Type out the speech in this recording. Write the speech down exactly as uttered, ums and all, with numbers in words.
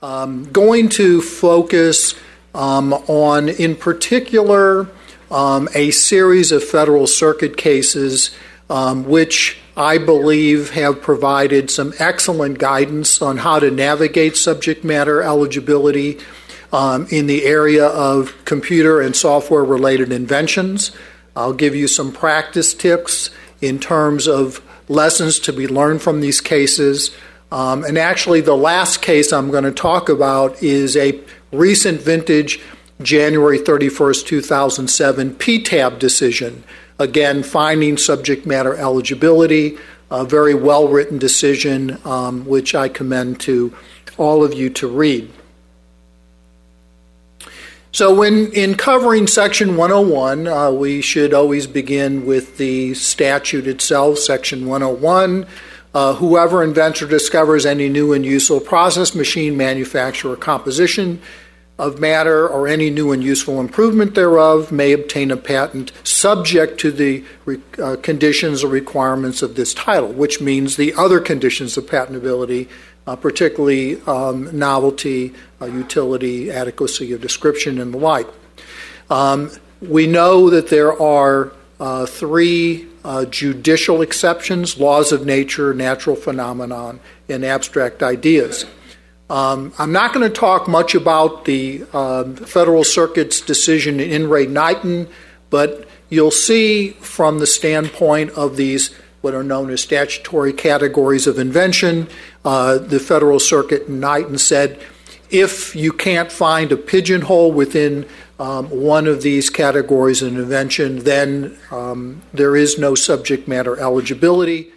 Um, going to focus um, on, in particular, um, a series of Federal Circuit cases um, which I believe have provided some excellent guidance on how to navigate subject matter eligibility um, in the area of computer and software-related inventions. I'll give you some practice tips in terms of lessons to be learned from these cases. Um, and actually, the last case I'm going to talk about is a recent vintage January thirty-first, two thousand seven P T A B decision. Again, finding subject matter eligibility, a very well-written decision, um, which I commend to all of you to read. So when in covering Section one oh one, uh, we should always begin with the statute itself, Section one oh one. Uh, whoever invents or discovers any new and useful process, machine, manufacture, or composition of matter, or any new and useful improvement thereof, may obtain a patent subject to the re- uh, conditions or requirements of this title, which means the other conditions of patentability, uh, particularly um, novelty, uh, utility, adequacy of description, and the like. Um, we know that there are uh, three uh, judicial exceptions: laws of nature, natural phenomenon, and abstract ideas. Um, I'm not going to talk much about the uh, Federal Circuit's decision in In re Knighton, but you'll see from the standpoint of these what are known as statutory categories of invention, uh, the Federal Circuit in Knighton said, if you can't find a pigeonhole within um, one of these categories of invention, then um, there is no subject matter eligibility.